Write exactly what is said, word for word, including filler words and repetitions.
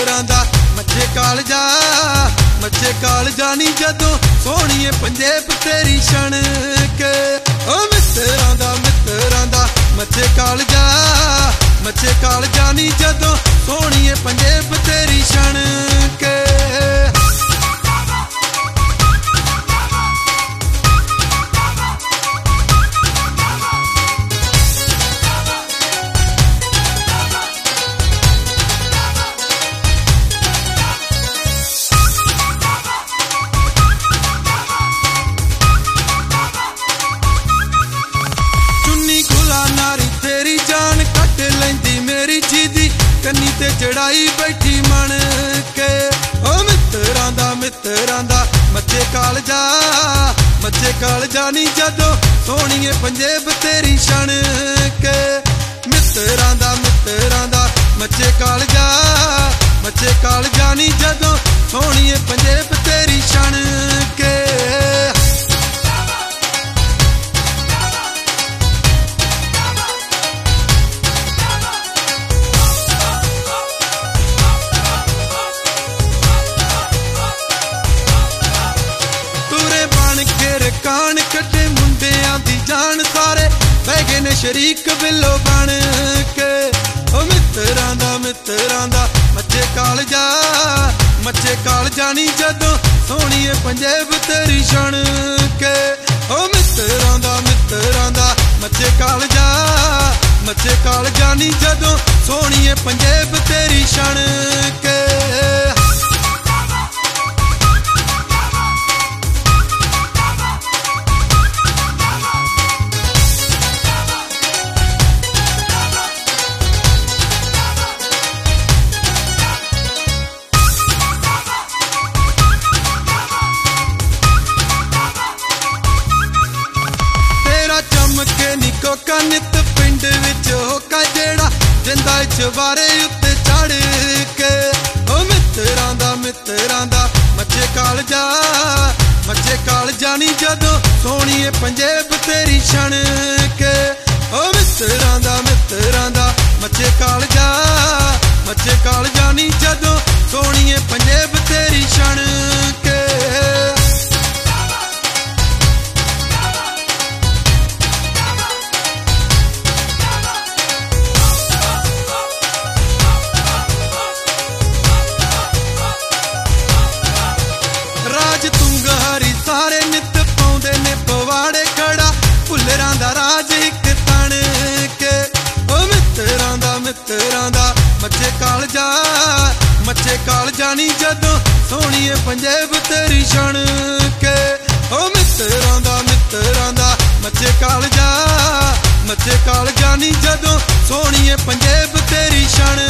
मित्तरां दा मचे कालजा मचे कालजा नी जदों सोहणीए पंजेब तेरी छण के ओ मित्तरां दा मित्तरां दा मचे कालजा मचे कालजा नी जदों सोहणीए पंजेब तेरी छण के कन्नी ते चढ़ाई बैठी मन के ओ मित्तरां दा मित्तरां दा मचे कालजा मचे कालजा नी जदों सोहणीए पंजेब तेरी छण के मित्तरां दा मित्तरां दा मचे कालजा मचे कालजा नी जदों सोहणीए पंजेब तेरी छण के कान कटे मुंडियां दी जान सारे बह गए ने शरीक बिलो बन के ओ मित्तरां दा मित्तरां दा मचे कालजा मचे कालजा नी जदों सोहणीए पंजेब तेरी छण के ओ मित्तरां दा मित्तरां दा मचे कालजा मचे कालजा नी जदों सोहणीए पंजेब तेरी छण के कोका नित पिंड विच होका जेड़ा जिंदा चवारे उत्ते चढ़ के ओ मित्तरां दा मित्तरां दा मचे कालजा मचे कालजा नी जदों सोहणीए पंजेब तेरी छण के ओ मित्तरां दा मित्तरां दा मचे कालजा मचे कालजा नी जदों सोहणीए पंजेब तेरी छण के सारे नित पाउंदे ने पवाड़े खड़ा भुल्लरां दा राज इक तण के ओ मित्तरां दा मित्तरां दा मचे कालजा मचे कालजा नी जदों सोहणीए पंजेब तेरी छण के ओ मित्तरां दा मित्तरां दा मचे कालजा मचे कालजा नी जदों सोहणीए पंजेब तेरी छण